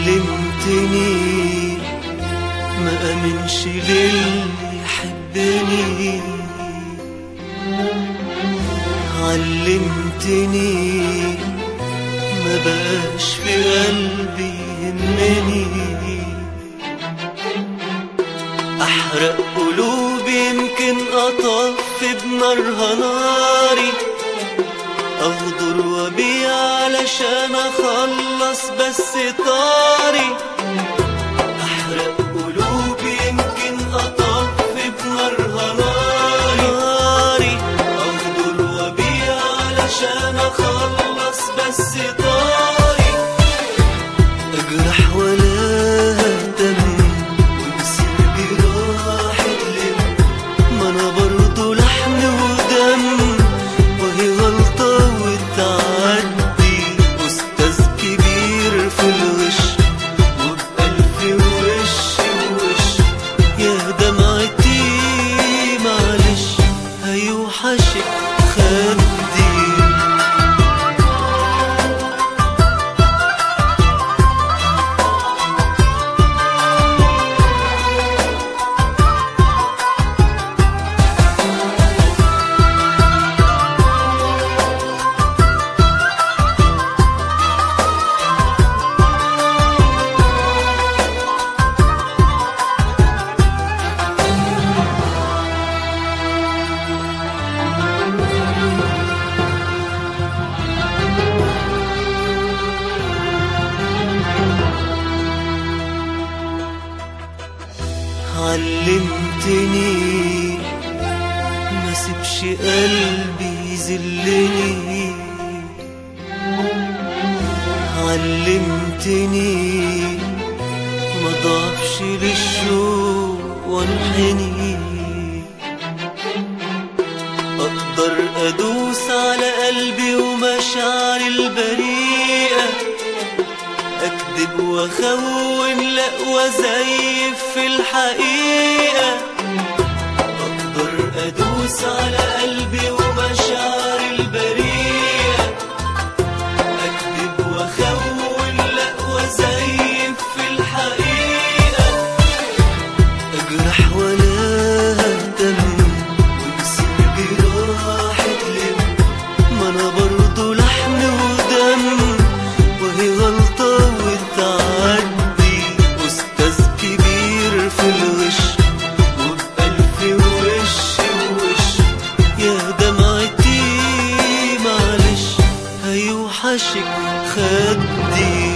علمتني ما أمنش للي يحبني، علمتني ما بقاش في قلبي يهمني، أحرق قلوبي يمكن أطفي بنارها ناري، أغدر وأبيع علشان أخلص بس طاري، أحرق قلوبي يمكن أطفي بنارها ناري، أغدر وأبيع علشان أخلص بس طاري، أجرح ولا أهتم وامسك جراحة لم، ما أنا برضه لحم ودم وهي غلطة وتعدي، أستاذ كبير في الوش وبألف وش ووش، يا دمعتي معلش هيوحشك خدي. علمتني ما سيبش قلبي يذلني، علمتني ما ضعفش للشوق وانحني، اقدر ادوس على قلبي ومشاعري البريئة، اكذب واخون لا وازيف في الحقيقة، اقدر ادوس على قلبي ومشاعري البريئة، اكذب واخون لا وازيف في الحقيقة، اجرح ولا اهتم وامسك جراحة لم، ما انا برضه لحم ودم وهي غلطة وتعدي، أستاذ كبير في الوش وبألف وش ووش، يا دمعتي معلش هيوحشك خدي.